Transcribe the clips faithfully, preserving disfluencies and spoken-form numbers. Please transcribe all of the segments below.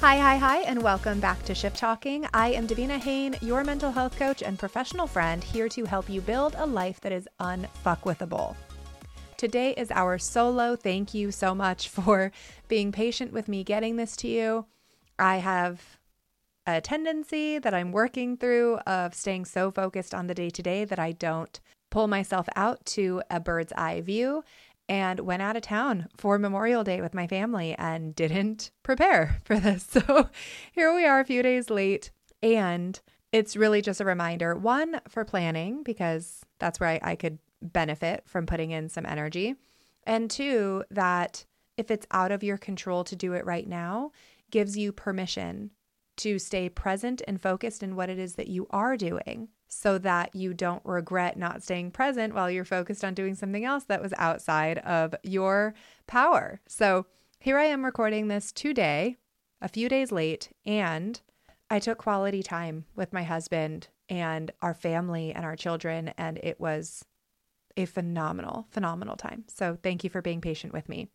Hi, hi, hi, and welcome back to Shift Talking. I am Davina Hain, your mental health coach and professional friend, here to help you build a life that is unfuckwithable. Today is our solo. Thank you so much for being patient with me getting this to you. I have a tendency that I'm working through of staying so focused on the day-to-day that I don't pull myself out to a bird's eye view, and went out of town for Memorial Day with my family and didn't prepare for this. So here we are a few days late, and it's really just a reminder, one, for planning, because that's where I, I could benefit from putting in some energy, and two, that if it's out of your control to do it right now, gives you permission to stay present and focused in what it is that you are doing, so that you don't regret not staying present while you're focused on doing something else that was outside of your power. So here I am recording this today, a few days late, and I took quality time with my husband and our family and our children, and it was a phenomenal, phenomenal time. So thank you for being patient with me.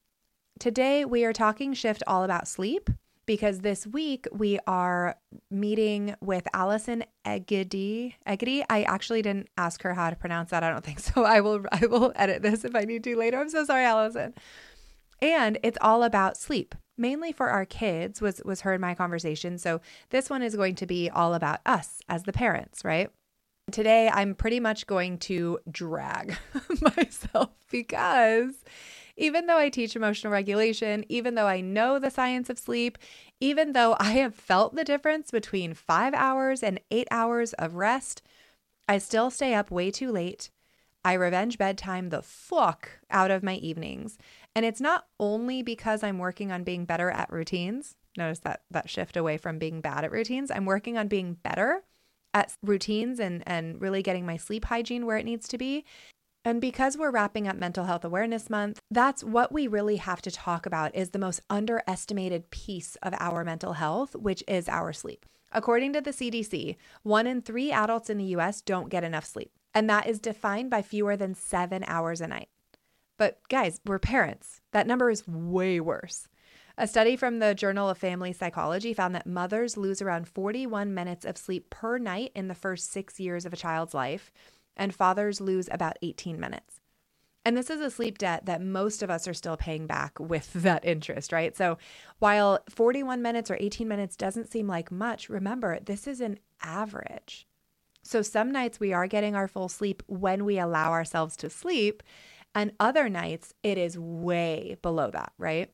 Today we are talking Shift all about sleep, because this week we are meeting with Allison Egedy. Egedy. I actually didn't ask her how to pronounce that. I don't think so. I will I will edit this if I need to later. I'm so sorry, Allison. And it's all about sleep, mainly for our kids, was was her and my conversation. So this one is going to be all about us as the parents, right? Today I'm pretty much going to drag myself, because even though I teach emotional regulation, even though I know the science of sleep, even though I have felt the difference between five hours and eight hours of rest, I still stay up way too late. I revenge bedtime the fuck out of my evenings. And it's not only because I'm working on being better at routines. Notice that that shift away from being bad at routines. I'm working on being better at routines and, and really getting my sleep hygiene where it needs to be. And because we're wrapping up Mental Health Awareness Month, that's what we really have to talk about, is the most underestimated piece of our mental health, which is our sleep. According to the C D C, one in three adults in the U S don't get enough sleep. And that is defined by fewer than seven hours a night. But guys, we're parents. That number is way worse. A study from the Journal of Family Psychology found that mothers lose around forty-one minutes of sleep per night in the first six years of a child's life, and fathers lose about eighteen minutes. And this is a sleep debt that most of us are still paying back with that interest, right? So while forty-one minutes or eighteen minutes doesn't seem like much, remember, this is an average. So some nights we are getting our full sleep when we allow ourselves to sleep, and other nights it is way below that, right?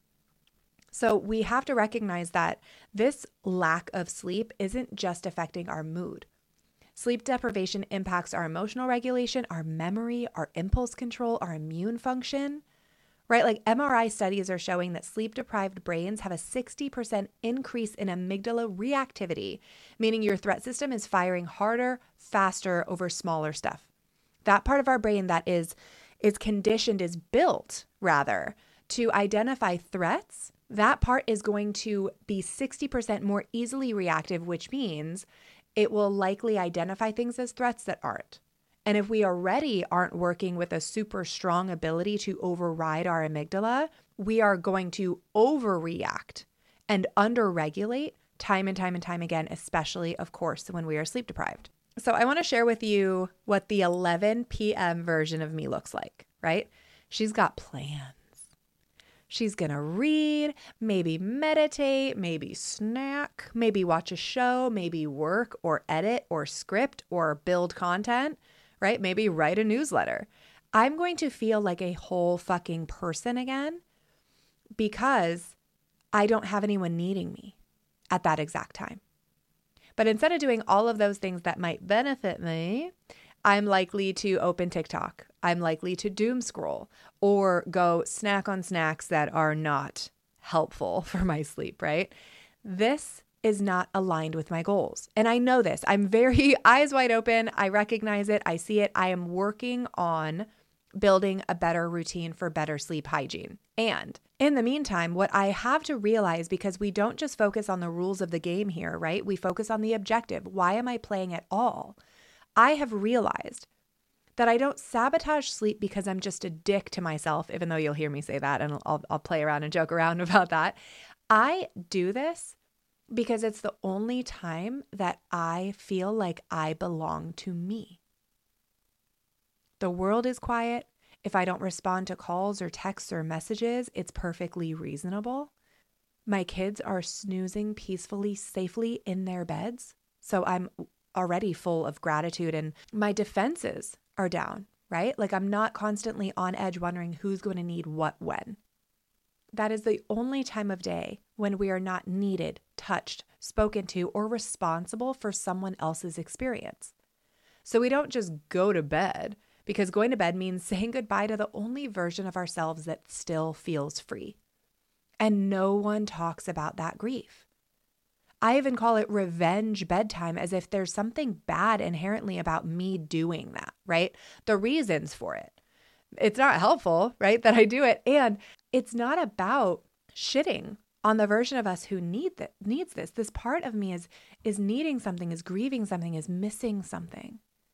So we have to recognize that this lack of sleep isn't just affecting our mood. Sleep deprivation impacts our emotional regulation, our memory, our impulse control, our immune function, right? Like M R I studies are showing that sleep-deprived brains have a sixty percent increase in amygdala reactivity, meaning your threat system is firing harder, faster over smaller stuff. That part of our brain that is, is conditioned, is built rather, to identify threats, that part is going to be sixty percent more easily reactive, which means it will likely identify things as threats that aren't. And if we already aren't working with a super strong ability to override our amygdala, we are going to overreact and underregulate time and time and time again, especially, of course, when we are sleep deprived. So I want to share with you what the eleven p.m. version of me looks like, right? She's got plans. She's going to read, maybe meditate, maybe snack, maybe watch a show, maybe work or edit or script or build content, right? Maybe write a newsletter. I'm going to feel like a whole fucking person again because I don't have anyone needing me at that exact time. But instead of doing all of those things that might benefit me, I'm likely to open TikTok. I'm likely to doom scroll or go snack on snacks that are not helpful for my sleep, right? This is not aligned with my goals. And I know this. I'm very eyes wide open. I recognize it. I see it. I am working on building a better routine for better sleep hygiene. And in the meantime, what I have to realize, because we don't just focus on the rules of the game here, right? We focus on the objective. Why am I playing at all? I have realized that I don't sabotage sleep because I'm just a dick to myself, even though you'll hear me say that and I'll, I'll play around and joke around about that. I do this because it's the only time that I feel like I belong to me. The world is quiet. If I don't respond to calls or texts or messages, it's perfectly reasonable. My kids are snoozing peacefully, safely in their beds. So I'm already full of gratitude, and my defenses are down, right? Like I'm not constantly on edge wondering who's going to need what when. That is the only time of day when we are not needed, touched, spoken to, or responsible for someone else's experience. So we don't just go to bed, because going to bed means saying goodbye to the only version of ourselves that still feels free. And no one talks about that grief. I even call it revenge bedtime, as if there's something bad inherently about me doing that, right? The reasons for it. It's not helpful, right, that I do it. And it's not about shitting on the version of us who need that needs this. This part of me is is needing something, is grieving something, is missing something.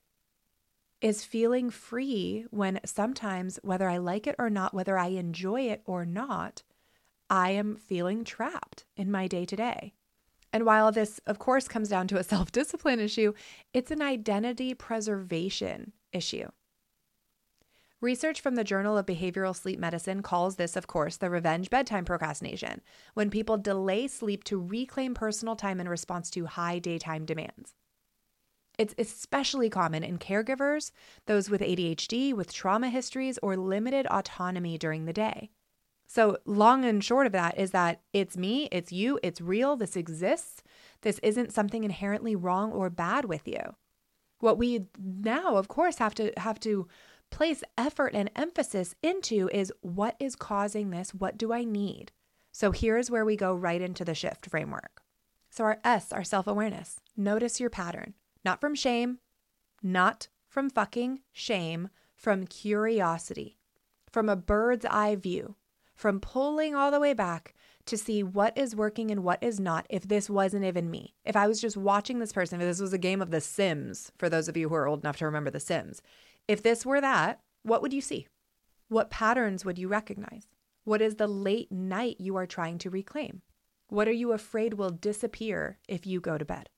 Is feeling free when sometimes, whether I like it or not, whether I enjoy it or not, I am feeling trapped in my day-to-day. And while this, of course, comes down to a self-discipline issue, it's an identity preservation issue. Research from the Journal of Behavioral Sleep Medicine calls this, of course, the revenge bedtime procrastination, when people delay sleep to reclaim personal time in response to high daytime demands. It's especially common in caregivers, those with A D H D, with trauma histories, or limited autonomy during the day. So long and short of that is that it's me, it's you, it's real, this exists. This isn't something inherently wrong or bad with you. What we now, of course, have to have to place effort and emphasis into is what is causing this? What do I need? So here's where we go right into the shift framework. So our S, our self-awareness. Notice your pattern, not from shame, not from fucking shame, from curiosity, from a bird's eye view, from pulling all the way back to see what is working and what is not if this wasn't even me. If I was just watching this person, if this was a game of The Sims, for those of you who are old enough to remember The Sims, if this were that, what would you see? What patterns would you recognize? What is the late night you are trying to reclaim? What are you afraid will disappear if you go to bed?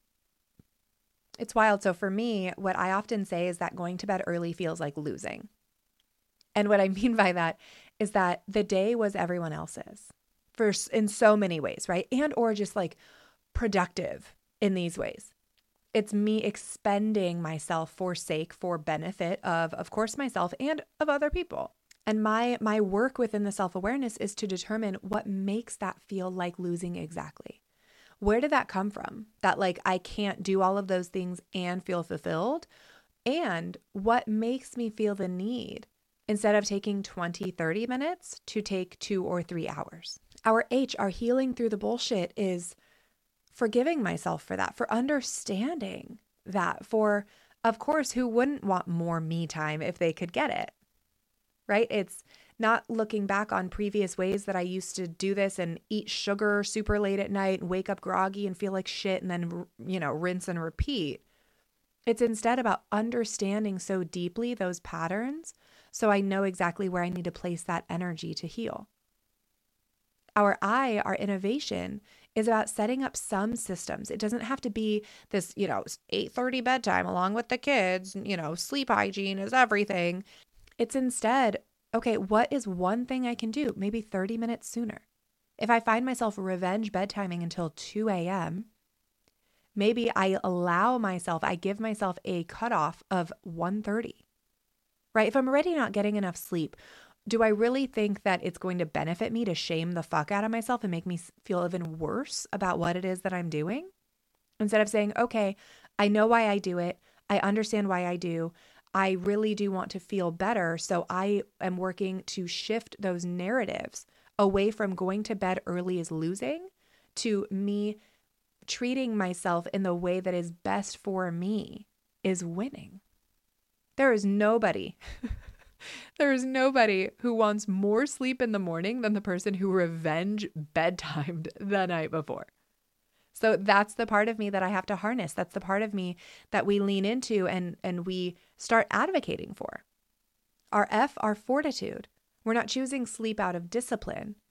It's wild. So for me, what I often say is that going to bed early feels like losing. And what I mean by that is that the day was everyone else's for in so many ways, right? And or just like productive in these ways. It's me expending myself for sake, for benefit of, of course, myself and of other people. And my my work within the self-awareness is to determine what makes that feel like losing exactly. Where did that come from? That like I can't do all of those things and feel fulfilled? And what makes me feel the need instead of taking twenty, thirty minutes to take two or three hours? Our H, our healing through the bullshit, is forgiving myself for that, for understanding that, for, of course, who wouldn't want more me time if they could get it, right? It's not looking back on previous ways that I used to do this and eat sugar super late at night and wake up groggy and feel like shit and then, you know, rinse and repeat. It's instead about understanding so deeply those patterns so I know exactly where I need to place that energy to heal. Our I, our innovation, is about setting up some systems. It doesn't have to be this, you know, eight thirty bedtime along with the kids, you know, sleep hygiene is everything. It's instead, okay, what is one thing I can do? Maybe thirty minutes sooner. If I find myself revenge bedtiming until two a.m., maybe I allow myself, I give myself a cutoff of one thirty, right? If I'm already not getting enough sleep, do I really think that it's going to benefit me to shame the fuck out of myself and make me feel even worse about what it is that I'm doing? Instead of saying, okay, I know why I do it. I understand why I do. I really do want to feel better. So I am working to shift those narratives away from going to bed early is losing to me treating myself in the way that is best for me is winning. There is nobody... There is nobody who wants more sleep in the morning than the person who revenge bedtimed the night before. So that's the part of me that I have to harness. That's the part of me that we lean into and, and we start advocating for. Our F, our fortitude. We're not choosing sleep out of discipline.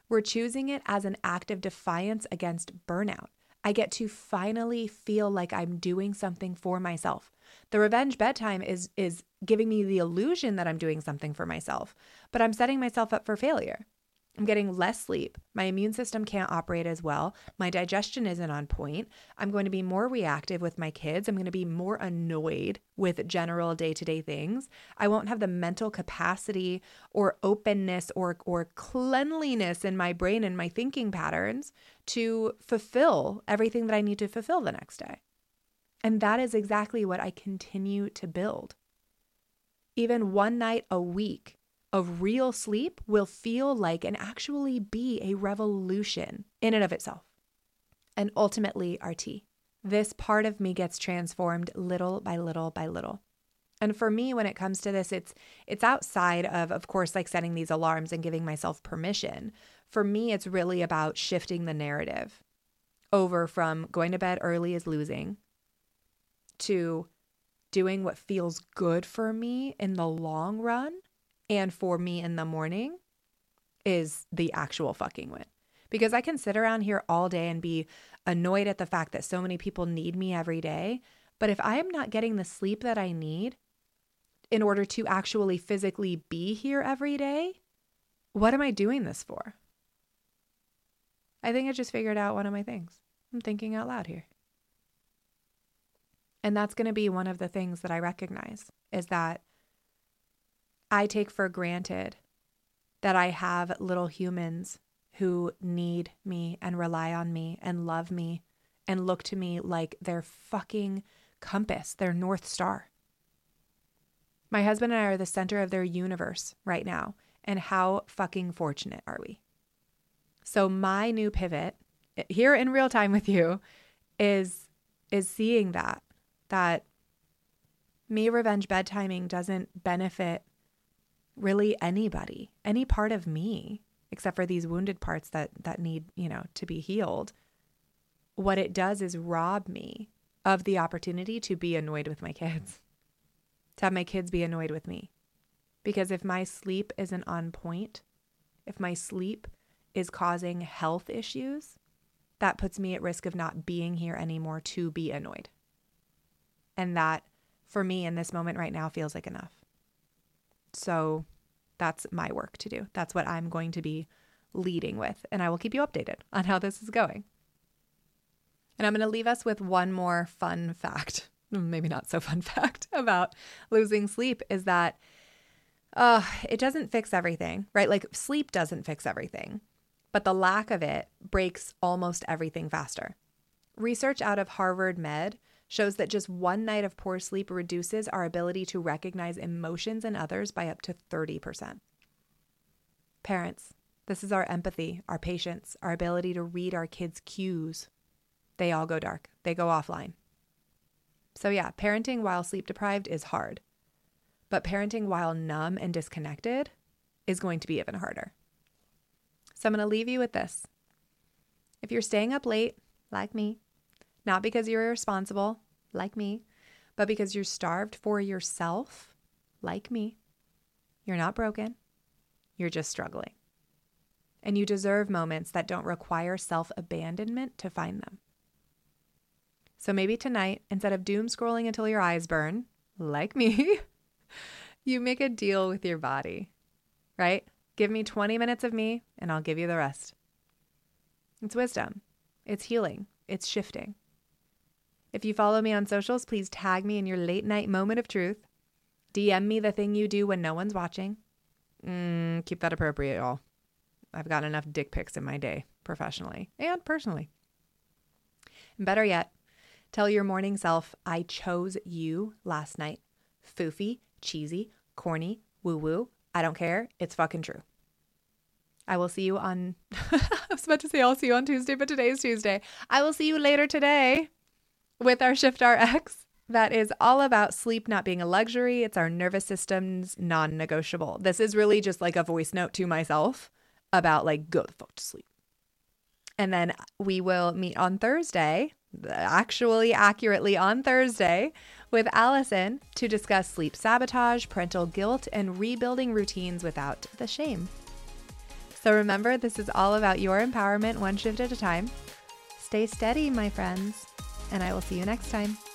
We're choosing it as an act of defiance against burnout. I get to finally feel like I'm doing something for myself. The revenge bedtime is is giving me the illusion that I'm doing something for myself, but I'm setting myself up for failure. I'm getting less sleep. My immune system can't operate as well. My digestion isn't on point. I'm going to be more reactive with my kids. I'm going to be more annoyed with general day-to-day things. I won't have the mental capacity or openness or, or cleanliness in my brain and my thinking patterns to fulfill everything that I need to fulfill the next day. And that is exactly what I continue to build. Even one night a week of real sleep will feel like and actually be a revolution in and of itself. And ultimately, R T, this part of me gets transformed little by little by little. And for me, when it comes to this, it's it's outside of, of course, like setting these alarms and giving myself permission. For me, it's really about shifting the narrative over from going to bed early is losing to doing what feels good for me in the long run and for me in the morning is the actual fucking win. Because I can sit around here all day and be annoyed at the fact that so many people need me every day. But if I am not getting the sleep that I need in order to actually physically be here every day, what am I doing this for? I think I just figured out one of my things. I'm thinking out loud here. And that's going to be one of the things that I recognize is that I take for granted that I have little humans who need me and rely on me and love me and look to me like their fucking compass, their North Star. My husband and I are the center of their universe right now. And how fucking fortunate are we? So my new pivot here in real time with you is, is seeing that, that me revenge bedtiming doesn't benefit really anybody, any part of me, except for these wounded parts that that need, you know, to be healed. What it does is rob me of the opportunity to be annoyed with my kids, to have my kids be annoyed with me. Because if my sleep isn't on point, if my sleep is causing health issues, that puts me at risk of not being here anymore to be annoyed. And that, for me in this moment right now, feels like enough. So that's my work to do. That's what I'm going to be leading with. And I will keep you updated on how this is going. And I'm going to leave us with one more fun fact, maybe not so fun fact about losing sleep is that uh, it doesn't fix everything, right? Like sleep doesn't fix everything, but the lack of it breaks almost everything faster. Research out of Harvard Med shows that just one night of poor sleep reduces our ability to recognize emotions in others by up to thirty percent. Parents, this is our empathy, our patience, our ability to read our kids' cues. They all go dark. They go offline. So yeah, parenting while sleep deprived is hard. But parenting while numb and disconnected is going to be even harder. So I'm going to leave you with this. If you're staying up late, like me, not because you're irresponsible, like me, but because you're starved for yourself, like me, you're not broken. You're just struggling. And you deserve moments that don't require self-abandonment to find them. So maybe tonight, instead of doom scrolling until your eyes burn, like me, you make a deal with your body, right? Give me twenty minutes of me and I'll give you the rest. It's wisdom. It's healing. It's shifting. If you follow me on socials, please tag me in your late night moment of truth. D M me the thing you do when no one's watching. Mm, keep that appropriate, y'all. I've got enough dick pics in my day, professionally and personally. And better yet, tell your morning self, I chose you last night. Foofy, cheesy, corny, woo-woo. I don't care. It's fucking true. I will see you on, I was about to say I'll see you on Tuesday, but today is Tuesday. I will see you later today with our Shift R X. That is all about sleep not being a luxury. It's our nervous system's non-negotiable. This is really just like a voice note to myself about like, go the fuck to sleep. And then we will meet on Thursday, actually accurately on Thursday, with Allison to discuss sleep sabotage, parental guilt, and rebuilding routines without the shame. So remember, this is all about your empowerment, one shift at a time. Stay steady, my friends, and I will see you next time.